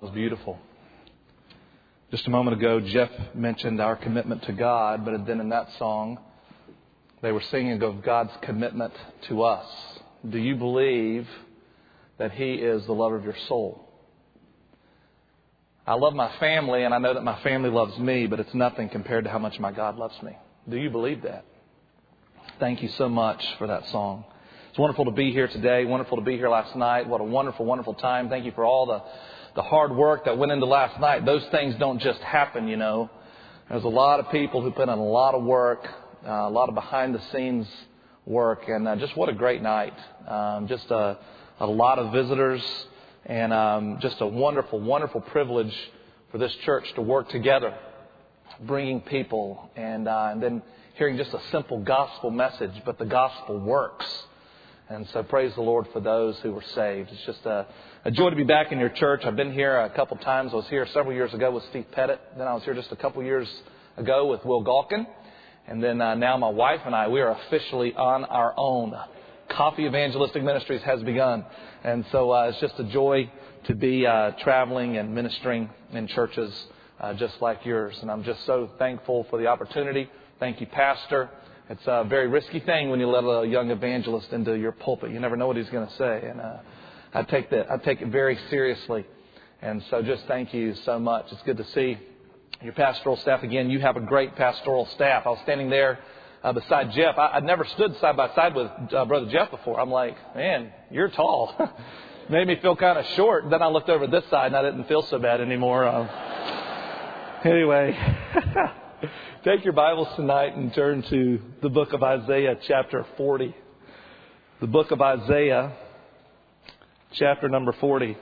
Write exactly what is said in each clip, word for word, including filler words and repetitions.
was beautiful. Just a moment ago, Jeff mentioned our commitment to God, but then in that song, they were singing of God's commitment to us. Do you believe that He is the lover of your soul? I love my family, and I know that my family loves me, but it's nothing compared to how much my God loves me. Do you believe that? Thank you so much for that song. It's wonderful to be here today. Wonderful to be here last night. What a wonderful, wonderful time. Thank you for all the, the hard work that went into last night. Those things don't just happen, you know. There's a lot of people who put in a lot of work, uh, a lot of behind-the-scenes work, and uh, just what a great night. Um, just a, a lot of visitors, and um, just a wonderful, wonderful privilege for this church to work together, bringing people, and, uh, and then hearing just a simple gospel message, but the gospel works. And so praise the Lord for those who were saved. It's just a, a joy to be back in your church. I've been here a couple times. I was here several years ago with Steve Pettit. Then I was here just a couple years ago with Will Galkin. And then uh, now my wife and I, we are officially on our own. Coffee Evangelistic Ministries has begun. And so uh, it's just a joy to be uh, traveling and ministering in churches uh, just like yours. And I'm just so thankful for the opportunity. Thank you, Pastor. It's a very risky thing when you let a young evangelist into your pulpit. You never know what he's going to say. And uh, I take that, I take it very seriously. And so just thank you so much. It's good to see your pastoral staff again. You have a great pastoral staff. I was standing there uh, beside Jeff. I, I'd never stood side by side with uh, Brother Jeff before. I'm like, man, you're tall. Made me feel kind of short. Then I looked over this side and I didn't feel so bad anymore. Um, anyway. Take your Bibles tonight and turn to the book of Isaiah, chapter forty. The book of Isaiah, chapter number forty.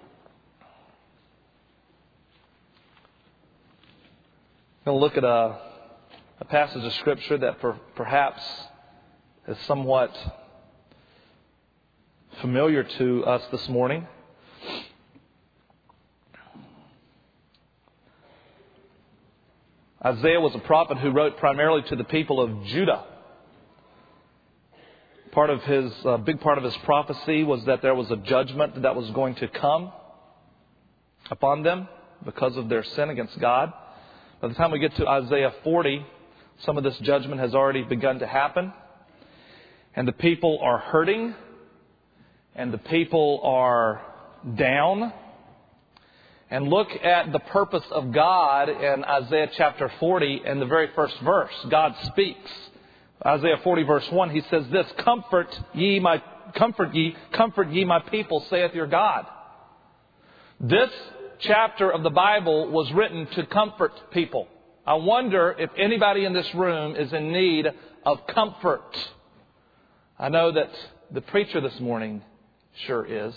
I'm going to look at a, a passage of Scripture that per, perhaps is somewhat familiar to us this morning. Isaiah was a prophet who wrote primarily to the people of Judah. Part of his, a big part of his prophecy was that there was a judgment that was going to come upon them because of their sin against God. By the time we get to Isaiah forty, some of this judgment has already begun to happen. And the people are hurting. And the people are down. And look at the purpose of God in Isaiah chapter forty in the very first verse. God speaks. Isaiah forty verse one, He says this, Comfort ye my, comfort ye, comfort ye my people, saith your God. This chapter of the Bible was written to comfort people. I wonder if anybody in this room is in need of comfort. I know that the preacher this morning sure is.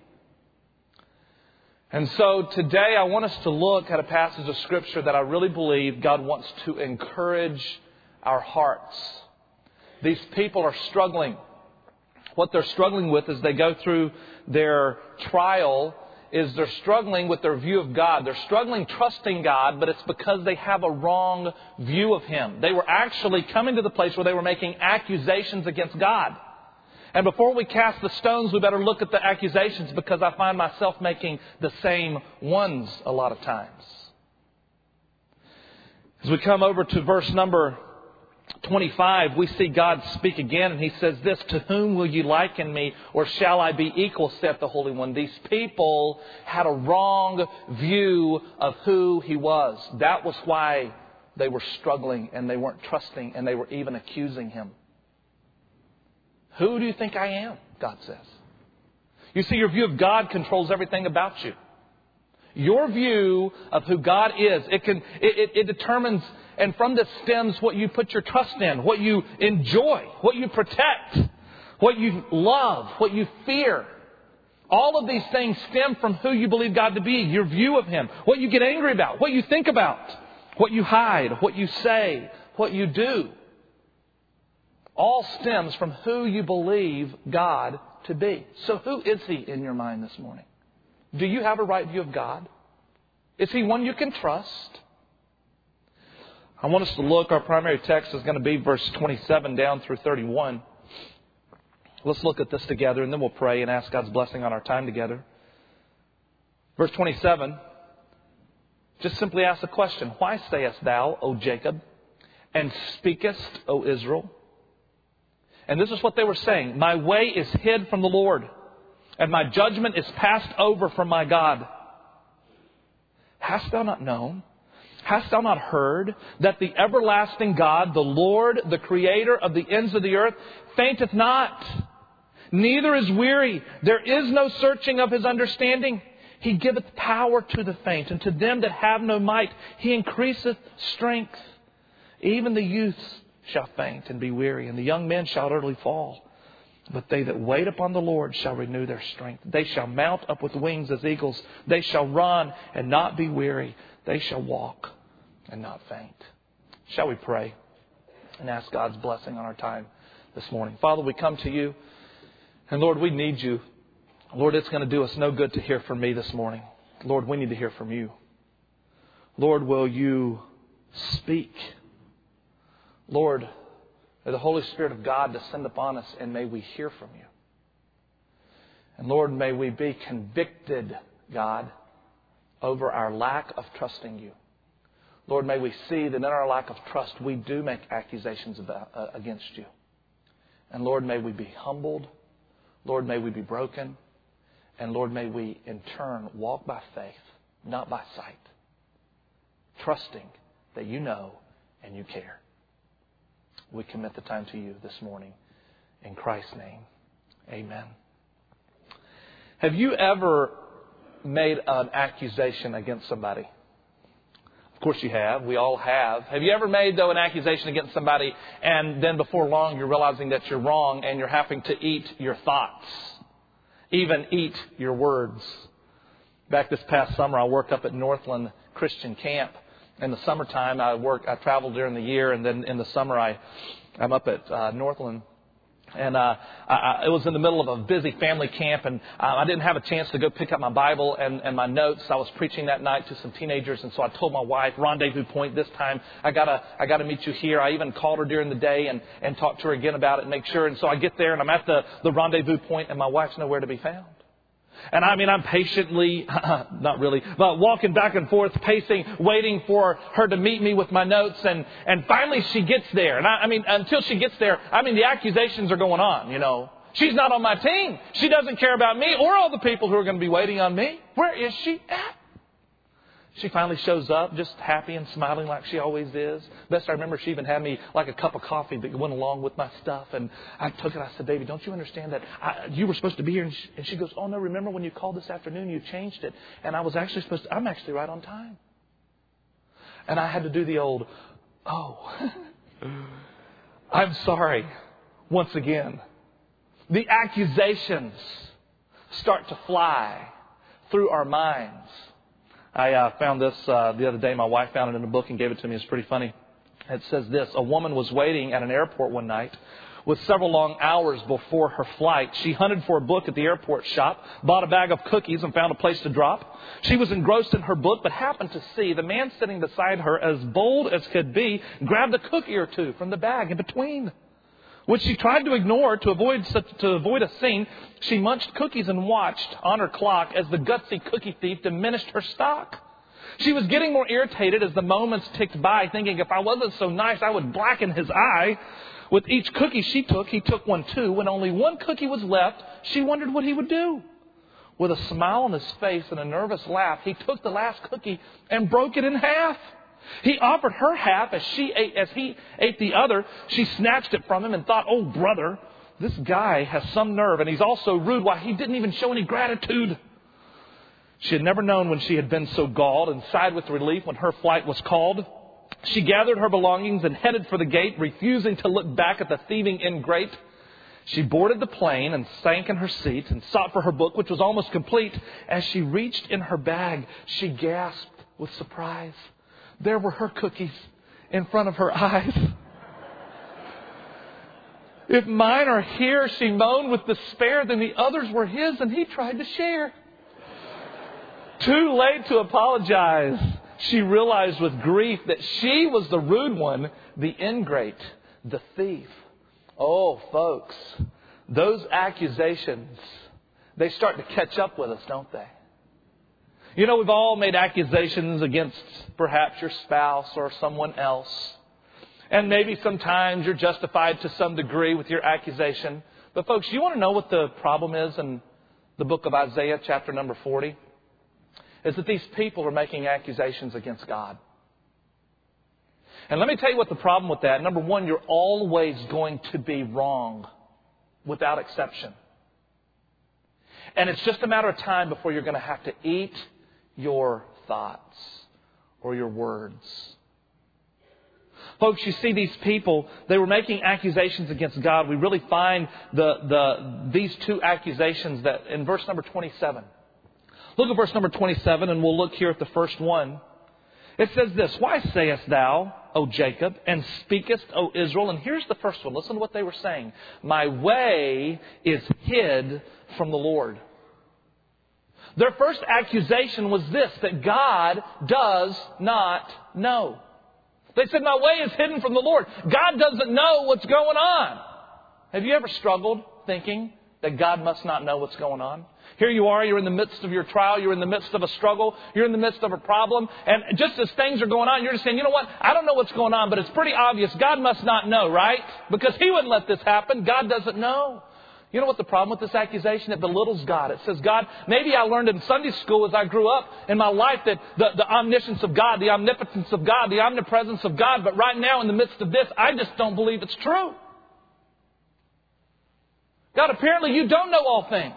And so today I want us to look at a passage of Scripture that I really believe God wants to encourage our hearts. These people are struggling. What they're struggling with as they go through their trial is they're struggling with their view of God. They're struggling trusting God, but it's because they have a wrong view of Him. They were actually coming to the place where they were making accusations against God. And before we cast the stones, we better look at the accusations, because I find myself making the same ones a lot of times. As we come over to verse number twenty-five, we see God speak again, and He says this, To whom will you liken me, or shall I be equal, saith the Holy One. These people had a wrong view of who He was. That was why they were struggling, and they weren't trusting, and they were even accusing Him. Who do you think I am? God says. You see, your view of God controls everything about you. Your view of who God is, it can, it, it, it determines, and from this stems what you put your trust in, what you enjoy, what you protect, what you love, what you fear. All of these things stem from who you believe God to be, your view of Him, what you get angry about, what you think about, what you hide, what you say, what you do. All stems from who you believe God to be. So who is He in your mind this morning? Do you have a right view of God? Is He one you can trust? I want us to look. Our primary text is going to be verse twenty-seven down through thirty-one. Let's look at this together, and then we'll pray and ask God's blessing on our time together. Verse twenty-seven just simply asks the question, why sayest thou, O Jacob, and speakest, O Israel? And this is what they were saying. My way is hid from the Lord, and my judgment is passed over from my God. Hast thou not known? Hast thou not heard that the everlasting God, the Lord, the Creator of the ends of the earth, fainteth not, neither is weary. There is no searching of His understanding. He giveth power to the faint, and to them that have no might He increaseth strength. Even the youths shall faint and be weary, and the young men shall utterly fall. But they that wait upon the Lord shall renew their strength. They shall mount up with wings as eagles. They shall run and not be weary. They shall walk and not faint. Shall we pray and ask God's blessing on our time this morning? Father, we come to You, and Lord, we need You. Lord, it's going to do us no good to hear from me this morning. Lord, we need to hear from You. Lord, will You speak? Lord, may the Holy Spirit of God descend upon us, and may we hear from You. And Lord, may we be convicted, God, over our lack of trusting You. Lord, may we see that in our lack of trust, we do make accusations about, uh, against You. And Lord, may we be humbled. Lord, may we be broken. And Lord, may we in turn walk by faith, not by sight, trusting that You know and You care. We commit the time to You this morning. In Christ's name, amen. Have you ever made an accusation against somebody? Of course you have. We all have. Have you ever made, though, an accusation against somebody, and then before long you're realizing that you're wrong and you're having to eat your thoughts, even eat your words? Back this past summer, I worked up at Northland Christian Camp. In the summertime, I work. I traveled during the year, and then in the summer, I, I'm up at uh, Northland. And uh, I, I, it was in the middle of a busy family camp, and uh, I didn't have a chance to go pick up my Bible and, and my notes. I was preaching that night to some teenagers, and so I told my wife, rendezvous point this time. I gotta, I gotta meet you here. I even called her during the day and, and talked to her again about it and make sure. And so I get there, and I'm at the, the rendezvous point, and my wife's nowhere to be found. And I mean, I'm patiently, not really, but walking back and forth, pacing, waiting for her to meet me with my notes. And, and finally she gets there. And I, I mean, until she gets there, I mean, the accusations are going on, you know. She's not on my team. She doesn't care about me or all the people who are going to be waiting on me. Where is she at? She finally shows up, just happy and smiling like she always is. Best I remember, she even had me like a cup of coffee that went along with my stuff. And I took it. I said, baby, don't you understand that I, you were supposed to be here? And she, and she goes, oh, no, remember when you called this afternoon, you changed it. And I was actually supposed to, I'm actually right on time. And I had to do the old, oh, I'm sorry, once again. The accusations start to fly through our minds. I uh, found this uh, the other day. My wife found it in a book and gave it to me. It's pretty funny. It says this. A woman was waiting at an airport one night with several long hours before her flight. She hunted for a book at the airport shop, bought a bag of cookies, and found a place to drop. She was engrossed in her book, but happened to see the man sitting beside her, as bold as could be, grabbed a cookie or two from the bag in between, which she tried to ignore to avoid such, to avoid a scene. She munched cookies and watched on her clock as the gutsy cookie thief diminished her stock. She was getting more irritated as the moments ticked by, thinking if I wasn't so nice, I would blacken his eye. With each cookie she took, he took one too. When only one cookie was left, she wondered what he would do. With a smile on his face and a nervous laugh, he took the last cookie and broke it in half. He offered her half as she ate, as he ate the other. She snatched it from him and thought, oh, brother, this guy has some nerve, and he's also rude. Why, he didn't even show any gratitude. She had never known when she had been so galled, and sighed with relief when her flight was called. She gathered her belongings and headed for the gate, refusing to look back at the thieving ingrate. She boarded the plane and sank in her seat and sought for her book, which was almost complete. As she reached in her bag, she gasped with surprise. There were her cookies in front of her eyes. If mine are here, she moaned with despair, then the others were his, and he tried to share. Too late to apologize, she realized with grief that she was the rude one, the ingrate, the thief. Oh, folks, those accusations, they start to catch up with us, don't they? You know, we've all made accusations against perhaps your spouse or someone else. And maybe sometimes you're justified to some degree with your accusation. But folks, you want to know what the problem is in the book of Isaiah, chapter number forty? Is that these people are making accusations against God. And let me tell you what the problem with that. Number one, you're always going to be wrong, without exception. And it's just a matter of time before you're going to have to eat your thoughts or your words. Folks, you see these people, they were making accusations against God. We really find the, the, these two accusations that in verse number twenty-seven. Look at verse number twenty-seven, and we'll look here at the first one. It says this, "Why sayest thou, O Jacob, and speakest, O Israel?" And here's the first one. Listen to what they were saying. "My way is hid from the Lord." Their first accusation was this, that God does not know. They said, "My way is hidden from the Lord." God doesn't know what's going on. Have you ever struggled thinking that God must not know what's going on? Here you are, you're in the midst of your trial, you're in the midst of a struggle, you're in the midst of a problem, and just as things are going on, you're just saying, you know what, I don't know what's going on, but it's pretty obvious God must not know, right? Because He wouldn't let this happen. God doesn't know. You know what the problem with this accusation? It belittles God. It says, God, maybe I learned in Sunday school as I grew up in my life that the, the omniscience of God, the omnipotence of God, the omnipresence of God, but right now in the midst of this, I just don't believe it's true. God, apparently you don't know all things.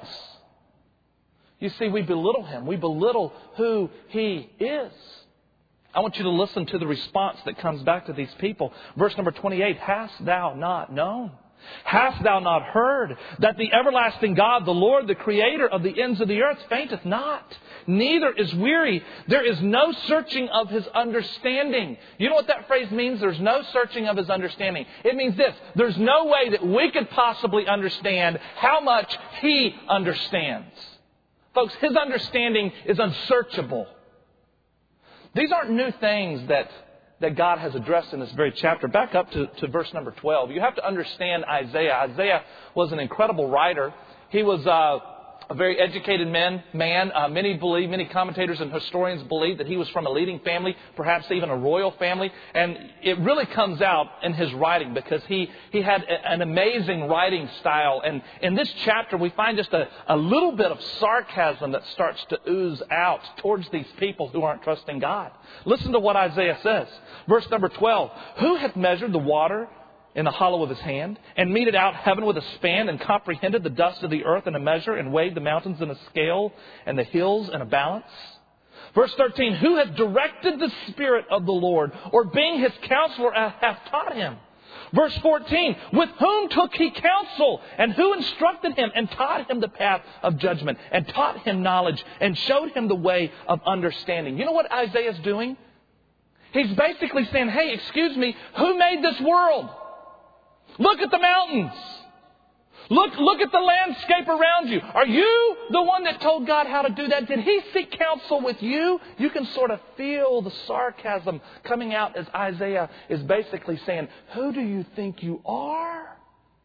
You see, we belittle Him. We belittle who He is. I want you to listen to the response that comes back to these people. Verse number twenty-eight, "Hast thou not known? Hast thou not heard that the everlasting God, the Lord, the Creator of the ends of the earth, fainteth not, neither is weary. There is no searching of His understanding." You know what that phrase means? There's no searching of His understanding. It means this. There's no way that we could possibly understand how much He understands. Folks, His understanding is unsearchable. These aren't new things that, that God has addressed in this very chapter. Back up to, to verse number twelve. You have to understand Isaiah. Isaiah was an incredible writer. He was uh, a very educated man. man. Uh, many believe, many commentators and historians believe that he was from a leading family, perhaps even a royal family. And it really comes out in his writing because he, he had a, an amazing writing style. And in this chapter, we find just a, a little bit of sarcasm that starts to ooze out towards these people who aren't trusting God. Listen to what Isaiah says. Verse number twelve, "Who hath measured the water in the hollow of His hand, and meted out heaven with a span, and comprehended the dust of the earth in a measure, and weighed the mountains in a scale, and the hills in a balance?" Verse thirteen, "Who hath directed the Spirit of the Lord, or being His counselor hath taught Him?" Verse fourteen, "With whom took He counsel, and who instructed Him, and taught Him the path of judgment, and taught Him knowledge, and showed Him the way of understanding?" You know what Isaiah's doing? He's basically saying, hey, excuse me, who made this world? Look at the mountains. Look, look at the landscape around you. Are you the one that told God how to do that? Did He seek counsel with you? You can sort of feel the sarcasm coming out as Isaiah is basically saying, who do you think you are?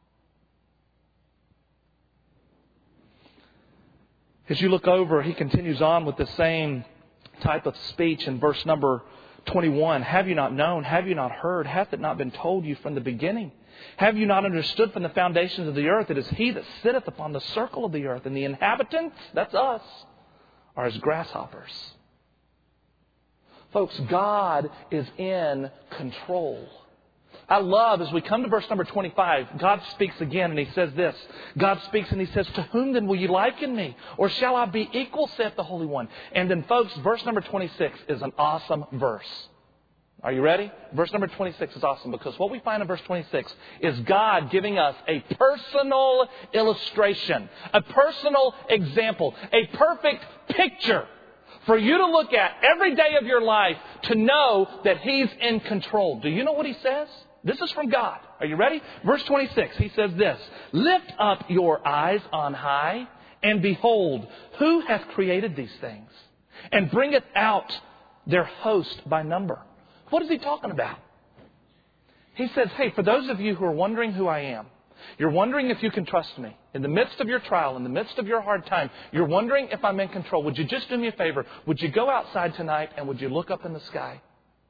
As you look over, he continues on with the same type of speech in verse number twenty-one. "Have you not known? Have you not heard? Hath it not been told you from the beginning? Have you not understood from the foundations of the earth? It is He that sitteth upon the circle of the earth, and the inhabitants," that's us, "are as grasshoppers." Folks, God is in control. I love, as we come to verse number twenty-five, God speaks again and He says this. God speaks and He says, "To whom then will you liken me? Or shall I be equal, saith the Holy One?" And then, folks, verse number twenty-six is an awesome verse. Are you ready? Verse number twenty-six is awesome because what we find in verse twenty-six is God giving us a personal illustration, a personal example, a perfect picture for you to look at every day of your life to know that He's in control. Do you know what He says? This is from God. Are you ready? Verse twenty-six, He says this, "Lift up your eyes on high, and behold, who hath created these things, and bringeth out their host by number." What is He talking about? He says, hey, for those of you who are wondering who I am, You're wondering if you can trust me. In the midst of your trial, in the midst of your hard time, you're wondering if I'm in control. Would you just do me a favor? Would you go outside tonight and would you look up in the sky?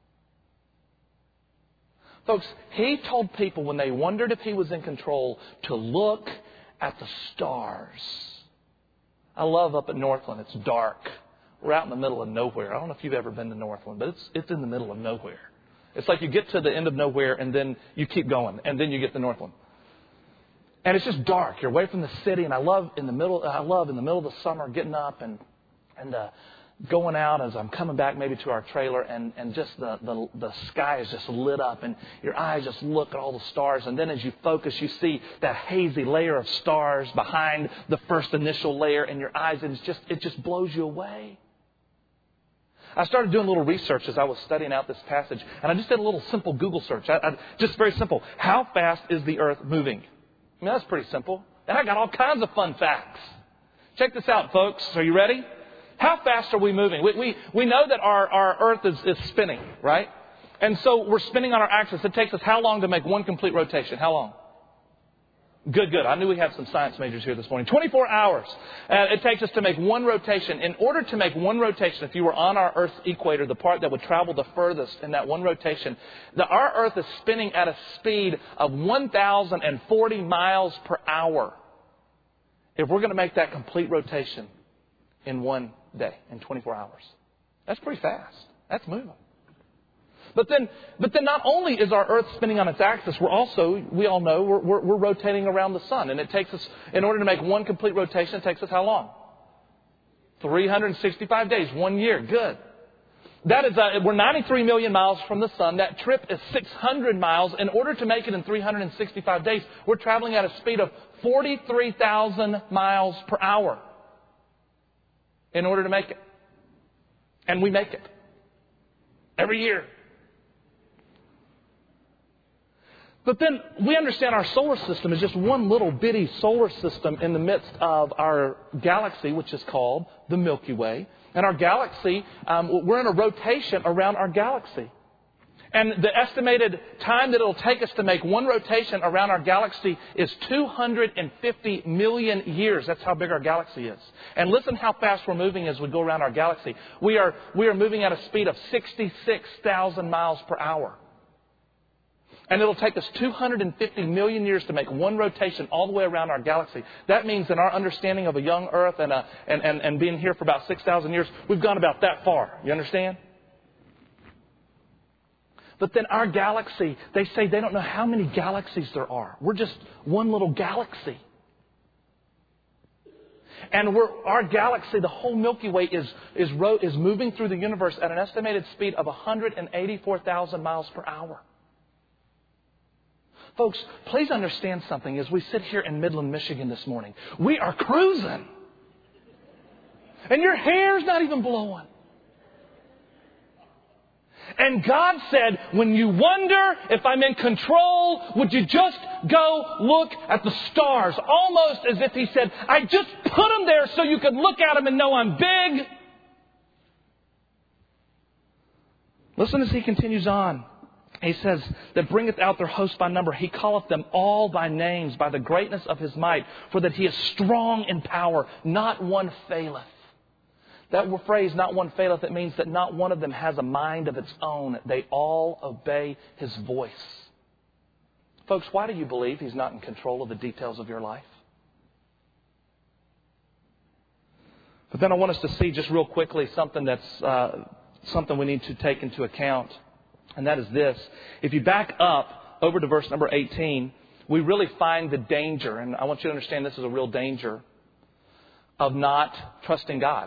Folks, he told people when they wondered if he was in control to look at the stars. I love up at Northland. It's dark. We're out in the middle of nowhere. I don't know if you've ever been to Northland, but it's it's in the middle of nowhere. It's like you get to the end of nowhere and then you keep going and then you get to Northland. And it's just dark. You're away from the city, and I love in the middle. I love in the middle of the summer getting up and and uh, going out as I'm coming back maybe to our trailer, and, and just the, the the sky is just lit up, and your eyes just look at all the stars, and then as you focus, you see that hazy layer of stars behind the first initial layer in your eyes, and it's just it just blows you away. I started doing a little research as I was studying out this passage, and I just did a little simple Google search. I, I, just very simple. How fast is the earth moving? I mean, that's pretty simple. And I got all kinds of fun facts. Check this out, folks. Are you ready? How fast are we moving? We we, we know that our, our earth is, is spinning, right? And so we're spinning on our axis. It takes us how long to make one complete rotation? How long? Good, good. I knew we had some science majors here this morning. twenty-four hours. Uh, it takes us to make one rotation. In order to make one rotation, if you were on our Earth's equator, the part that would travel the furthest in that one rotation, the, our Earth is spinning at a speed of one thousand forty miles per hour. If we're going to make that complete rotation in one day, in twenty-four hours. That's pretty fast. That's moving. But then, but then not only is our Earth spinning on its axis, we're also, we all know, we're, we're, we're rotating around the sun. And it takes us, in order to make one complete rotation, it takes us how long? three hundred sixty-five days, one year. Good. That is, uh, we're ninety-three million miles from the sun. That trip is six hundred miles. In order to make it in three hundred sixty-five days, we're traveling at a speed of forty-three thousand miles per hour in order to make it. And we make it every year. But then we understand our solar system is just one little bitty solar system in the midst of our galaxy, which is called the Milky Way. And our galaxy, um, we're in a rotation around our galaxy. And the estimated time that it'll take us to make one rotation around our galaxy is two hundred fifty million years. That's how big our galaxy is. And listen how fast we're moving as we go around our galaxy. We are, we are moving at a speed of sixty-six thousand miles per hour. And it'll take us two hundred fifty million years to make one rotation all the way around our galaxy. That means in our understanding of a young Earth and, a, and, and, and being here for about six thousand years, we've gone about that far. You understand? But then our galaxy, they say they don't know how many galaxies there are. We're just one little galaxy. And we're, our galaxy, the whole Milky Way, is, is, ro- is moving through the universe at an estimated speed of one hundred eighty-four thousand miles per hour. Folks, please understand something as we sit here in Midland, Michigan this morning. We are cruising. And your hair's not even blowing. And God said, when you wonder if I'm in control, would you just go look at the stars? Almost as if He said, I just put them there so you could look at them and know I'm big. Listen as He continues on. He says, that bringeth out their host by number. He calleth them all by names, by the greatness of His might, for that He is strong in power. Not one faileth. That phrase, not one faileth, it means that not one of them has a mind of its own. They all obey His voice. Folks, why do you believe He's not in control of the details of your life? But then I want us to see just real quickly something that's uh, something we need to take into account. And that is this. If you back up over to verse number eighteen, we really find the danger, and I want you to understand this is a real danger, of not trusting God.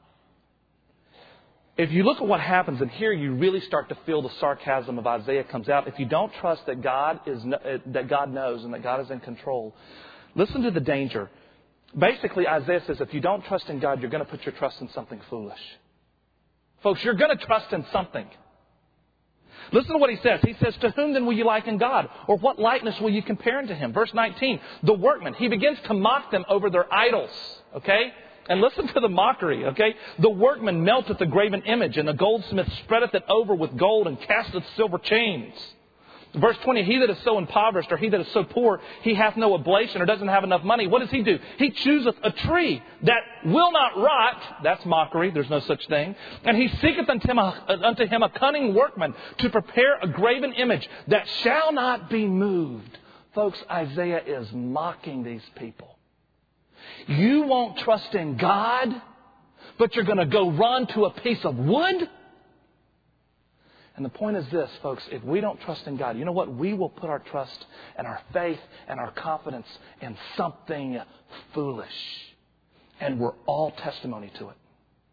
If you look at what happens, and here you really start to feel the sarcasm of Isaiah comes out. If you don't trust that God is that God knows and that God is in control, listen to the danger. Basically, Isaiah says if you don't trust in God, you're going to put your trust in something foolish. Folks, you're going to trust in something. Listen to what he says. He says, to whom then will you liken God? Or what likeness will you compare unto Him? Verse nineteen, the workman. He begins to mock them over their idols. Okay? And listen to the mockery. Okay? The workman melteth the graven image, and the goldsmith spreadeth it over with gold and casteth silver chains. Verse twenty, he that is so impoverished or he that is so poor, he hath no oblation or doesn't have enough money. What does he do? He chooseth a tree that will not rot. That's mockery. There's no such thing. And he seeketh unto him, a, unto him a cunning workman to prepare a graven image that shall not be moved. Folks, Isaiah is mocking these people. You won't trust in God, but you're going to go run to a piece of wood? And the point is this, folks, if we don't trust in God, you know what? We will put our trust and our faith and our confidence in something foolish. And we're all testimony to it.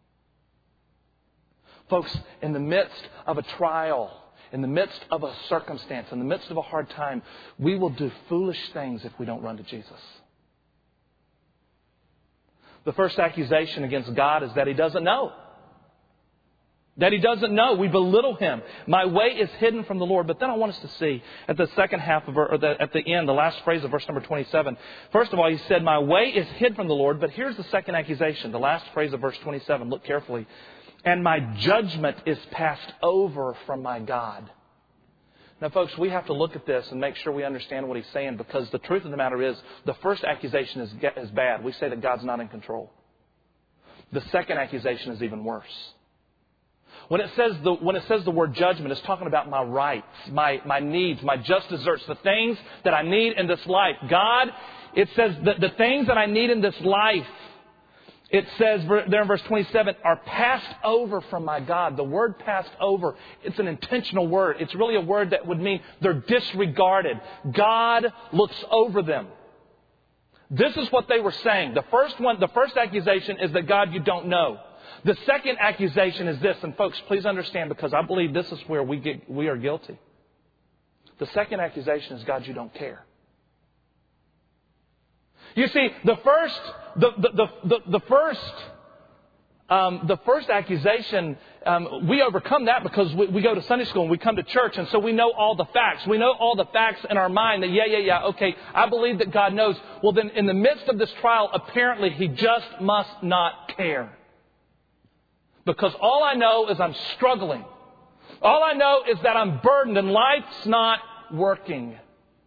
Folks, in the midst of a trial, in the midst of a circumstance, in the midst of a hard time, we will do foolish things if we don't run to Jesus. The first accusation against God is that He doesn't know. That He doesn't know. We belittle Him. My way is hidden from the Lord. But then I want us to see at the second half of, or the, at the end, the last phrase of verse number twenty-seven. First of all, He said, my way is hid from the Lord. But here's the second accusation. The last phrase of verse twenty-seven. Look carefully. And my judgment is passed over from my God. Now, folks, we have to look at this and make sure we understand what He's saying, because the truth of the matter is the first accusation is, is bad. We say that God's not in control. The second accusation is even worse. When it says the, when it says the word judgment, it's talking about my rights, my, my needs, my just deserts, the things that I need in this life. God, it says that the things that I need in this life, it says there in verse twenty-seven, are passed over from my God. The word passed over, it's an intentional word. It's really a word that would mean they're disregarded. God looks over them. This is what they were saying. The first one, the first accusation is that God, you don't know. The second accusation is this, and folks, please understand, because I believe this is where we get, we are guilty. The second accusation is, God, you don't care. You see, the first, the the the, the, the first, um, the first accusation, um, we overcome that because we, we go to Sunday school and we come to church, and so we know all the facts. We know all the facts in our mind that yeah, yeah, yeah, okay, I believe that God knows. Well, then, in the midst of this trial, apparently He just must not care. Because all I know is I'm struggling. All I know is that I'm burdened and life's not working.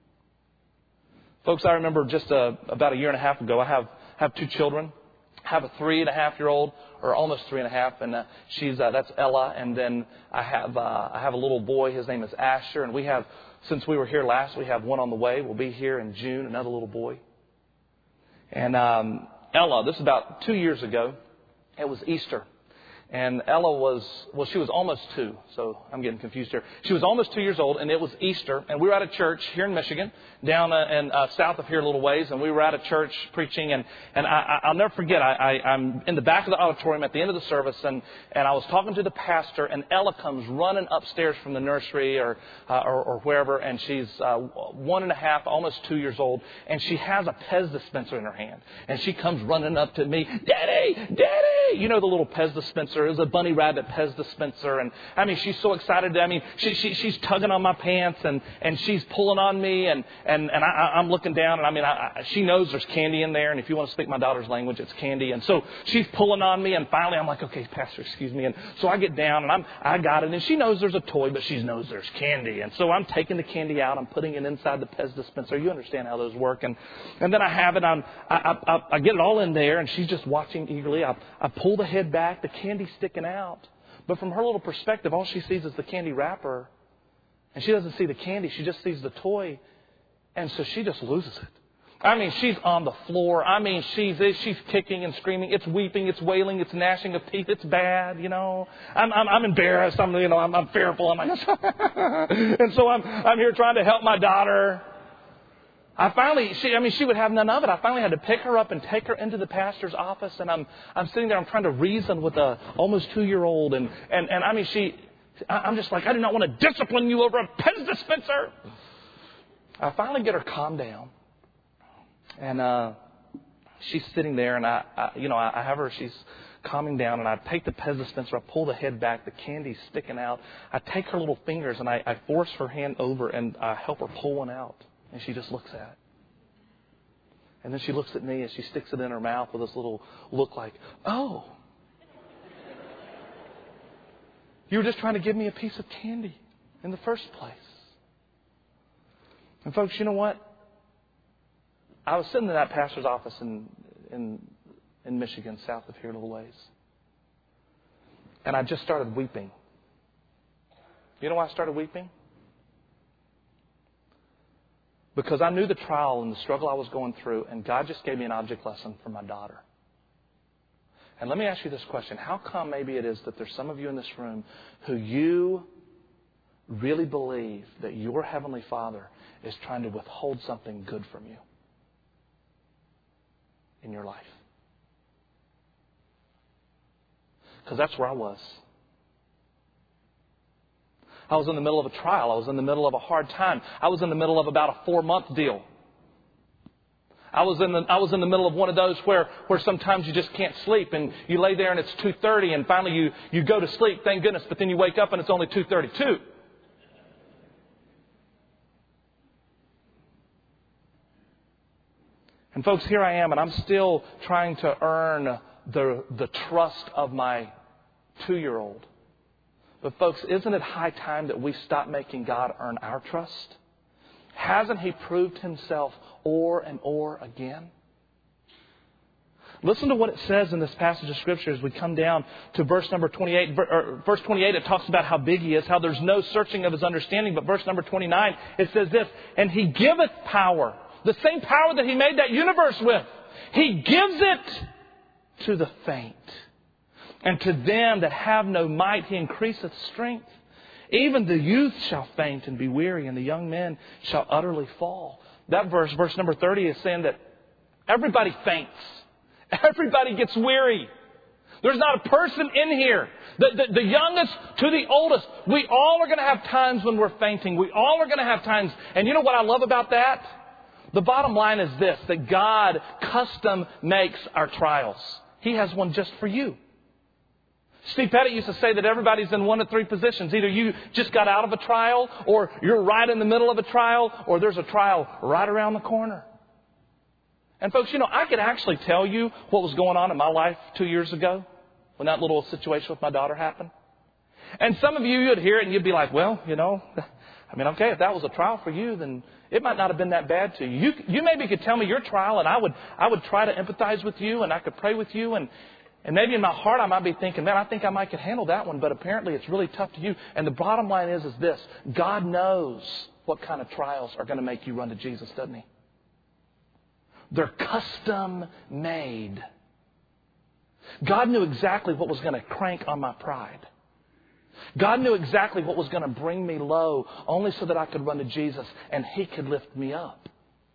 Folks, I remember just a, about a year and a half ago, I have, have two children. I have a three and a half year old, or almost three and a half, and uh, she's uh, that's Ella. And then I have uh, I have a little boy. His name is Asher, and we have, since we were here last, we have one on the way. We'll be here in June, another little boy. And um, Ella, this is about two years ago. It was Easter. And Ella was, well, she was almost two, so I'm getting confused here. She was almost two years old, and it was Easter, and we were at a church here in Michigan, down uh, and uh, south of here a little ways, and we were at a church preaching, and, and I, I'll never forget, I, I, I'm in the back of the auditorium at the end of the service, and, and I was talking to the pastor, and Ella comes running upstairs from the nursery or, uh, or, or wherever, and she's uh, one and a half, almost two years old, and she has a Pez dispenser in her hand, and she comes running up to me, Daddy, Daddy, you know the little Pez dispenser. It was a bunny rabbit Pez dispenser. And I mean, she's so excited. I mean, she, she, she's tugging on my pants and, and she's pulling on me. And, and, and I, I'm looking down. And I mean, I, I, she knows there's candy in there. And if you want to speak my daughter's language, it's candy. And so she's pulling on me. And finally, I'm like, okay, Pastor, excuse me. And so I get down and I'm, I got it. And she knows there's a toy, but she knows there's candy. And so I'm taking the candy out. I'm putting it inside the Pez dispenser. You understand how those work. And, and then I have it on, I, I, I get it all in there. And she's just watching eagerly. I, I pull the head back. The candy's sticking out. But from her little perspective, all she sees is the candy wrapper. And she doesn't see the candy. She just sees the toy. And so she just loses it. I mean, she's on the floor. I mean, she's she's kicking and screaming. It's weeping. It's wailing. It's gnashing of teeth. It's bad, you know. I'm I'm, I'm embarrassed. I'm you know I'm, I'm fearful. I'm like, and so I'm I'm here trying to help my daughter. I finally, she, I mean, she would have none of it. I finally had to pick her up and take her into the pastor's office. And I'm, I'm sitting there, I'm trying to reason with a almost two-year-old. And, and, and I mean, she, I'm just like, I do not want to discipline you over a Pez dispenser. I finally get her calmed down. And, uh, she's sitting there and I, I you know, I, I have her, she's calming down and I take the Pez dispenser, I pull the head back, the candy's sticking out. I take her little fingers and I, I force her hand over and I help her pull one out. And she just looks at it. And then she looks at me and she sticks it in her mouth with this little look like, oh, you were just trying to give me a piece of candy in the first place. And folks, you know what? I was sitting in that pastor's office in in, in Michigan, south of here a little ways. And I just started weeping. You know why I started weeping? Because I knew the trial and the struggle I was going through, and God just gave me an object lesson for my daughter. And let me ask you this question. How come maybe it is that there's some of you in this room who you really believe that your Heavenly Father is trying to withhold something good from you in your life? Because that's where I was. I was in the middle of a trial. I was in the middle of a hard time. I was in the middle of about a four-month deal. I was in the I was in the middle of one of those where, where sometimes you just can't sleep and you lay there and it's two thirty and finally you, you go to sleep, thank goodness, but then you wake up and it's only two thirty-two. And folks, here I am and I'm still trying to earn the the trust of my two-year-old. But folks, isn't it high time that we stop making God earn our trust? Hasn't He proved Himself o'er and o'er again? Listen to what it says in this passage of Scripture as we come down to verse number twenty-eight. Verse twenty-eight, it talks about how big He is, how there's no searching of His understanding. But verse number twenty-nine, it says this, and He giveth power, the same power that He made that universe with. He gives it to the faint. And to them that have no might, He increaseth strength. Even the youth shall faint and be weary, and the young men shall utterly fall. That verse, verse number thirty, is saying that everybody faints. Everybody gets weary. There's not a person in here, the, the, the youngest to the oldest. We all are going to have times when we're fainting. We all are going to have times. And you know what I love about that? The bottom line is this, that God custom makes our trials. He has one just for you. Steve Pettit used to say that everybody's in one of three positions. Either you just got out of a trial, or you're right in the middle of a trial, or there's a trial right around the corner. And folks, you know, I could actually tell you what was going on in my life two years ago when that little situation with my daughter happened. And some of you, you'd hear it and you'd be like, well, you know, I mean, okay, if that was a trial for you, then it might not have been that bad to you. You, you maybe could tell me your trial, and I would, I would try to empathize with you, and I could pray with you, and And maybe in my heart I might be thinking, man, I think I might could handle that one. But apparently it's really tough to you. And the bottom line is, is this. God knows what kind of trials are going to make you run to Jesus, doesn't He? They're custom made. God knew exactly what was going to crank on my pride. God knew exactly what was going to bring me low only so that I could run to Jesus and He could lift me up.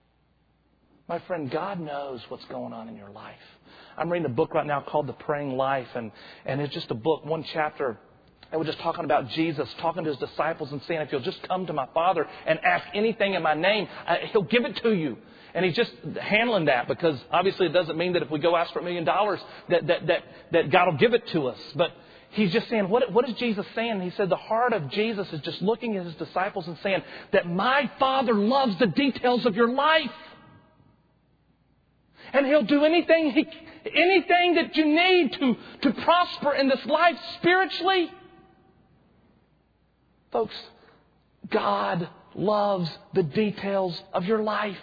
My friend, God knows what's going on in your life. I'm reading a book right now called The Praying Life, and, and it's just a book, one chapter, and we're just talking about Jesus, talking to His disciples and saying, if you'll just come to my Father and ask anything in my name, uh, He'll give it to you. And He's just handling that, because obviously it doesn't mean that if we go ask for a million dollars that, that, that, that God will give it to us. But He's just saying, what, what is Jesus saying? He said the heart of Jesus is just looking at His disciples and saying that my Father loves the details of your life. And He'll do anything, he, anything that you need to, to prosper in this life spiritually. Folks, God loves the details of your life.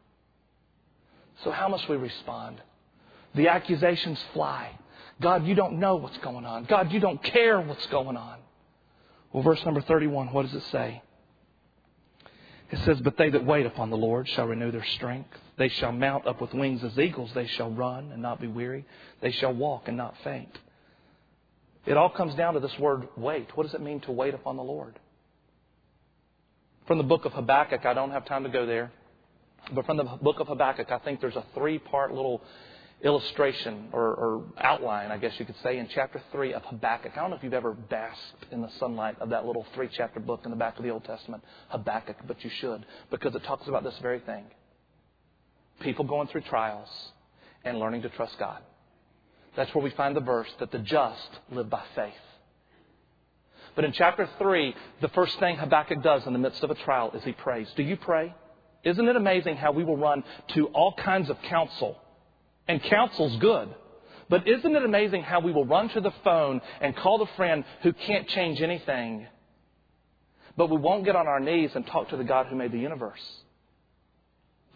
So how must we respond? The accusations fly. God, you don't know what's going on. God, you don't care what's going on. Well, verse number thirty-one, what does it say? It says, but they that wait upon the Lord shall renew their strength. They shall mount up with wings as eagles. They shall run and not be weary. They shall walk and not faint. It all comes down to this word, wait. What does it mean to wait upon the Lord? From the book of Habakkuk, I don't have time to go there. But from the book of Habakkuk, I think there's a three-part little illustration or, or outline, I guess you could say, in chapter three of Habakkuk. I don't know if you've ever basked in the sunlight of that little three-chapter book in the back of the Old Testament, Habakkuk, but you should, because it talks about this very thing. People going through trials and learning to trust God. That's where we find the verse that the just live by faith. But in chapter three, the first thing Habakkuk does in the midst of a trial is he prays. Do you pray? Isn't it amazing how we will run to all kinds of counsel? And counsel's good. But isn't it amazing how we will run to the phone and call the friend who can't change anything, but we won't get on our knees and talk to the God who made the universe?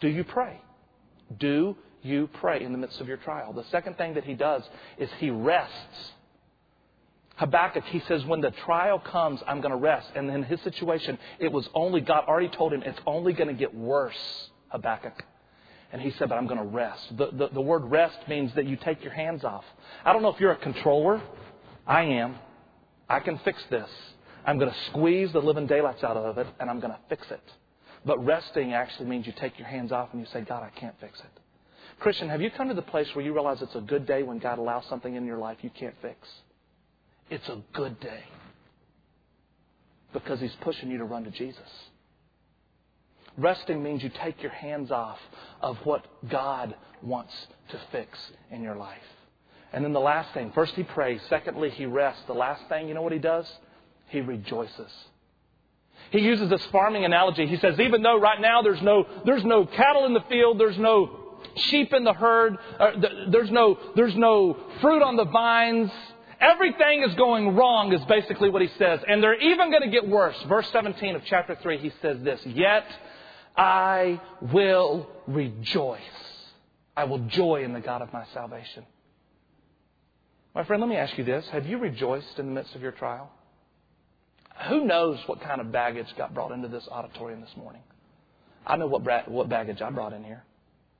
Do you pray? Do you pray in the midst of your trial? The second thing that he does is he rests. Habakkuk, he says, when the trial comes, I'm going to rest. And in his situation, it was only, God already told him, it's only going to get worse, Habakkuk. And he said, but I'm going to rest. The, the, the word rest means that you take your hands off. I don't know if you're a controller. I am. I can fix this. I'm going to squeeze the living daylights out of it, and I'm going to fix it. But resting actually means you take your hands off and you say, God, I can't fix it. Christian, have you come to the place where you realize it's a good day when God allows something in your life you can't fix? It's a good day. Because He's pushing you to run to Jesus. Resting means you take your hands off of what God wants to fix in your life. And then the last thing, first He prays, secondly He rests. The last thing, you know what He does? He rejoices. He uses this farming analogy. He says, even though right now there's no there's no cattle in the field, there's no sheep in the herd, uh, there's no there's no fruit on the vines, everything is going wrong is basically what he says. And they're even going to get worse. Verse seventeen of chapter three, he says this, yet I will rejoice. I will joy in the God of my salvation. My friend, let me ask you this. Have you rejoiced in the midst of your trial? Who knows what kind of baggage got brought into this auditorium this morning? I know what bra- what baggage I brought in here.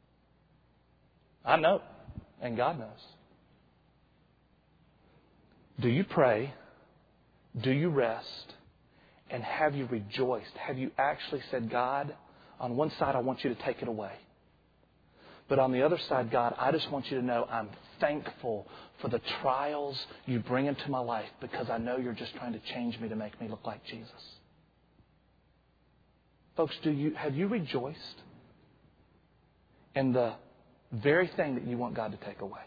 I know. And God knows. Do you pray? Do you rest? And have you rejoiced? Have you actually said, God, on one side I want you to take it away. But on the other side, God, I just want you to know I'm thankful for the trials you bring into my life because I know you're just trying to change me to make me look like Jesus. Folks, do you have you rejoiced in the very thing that you want God to take away?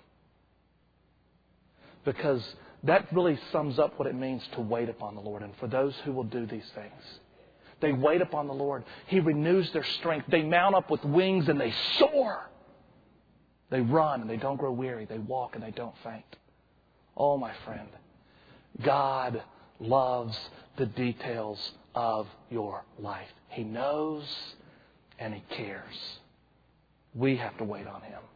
Because that really sums up what it means to wait upon the Lord. And for those who will do these things, they wait upon the Lord. He renews their strength. They mount up with wings and they soar. They run and they don't grow weary. They walk and they don't faint. Oh, my friend, God loves the details of your life. He knows and He cares. We have to wait on Him.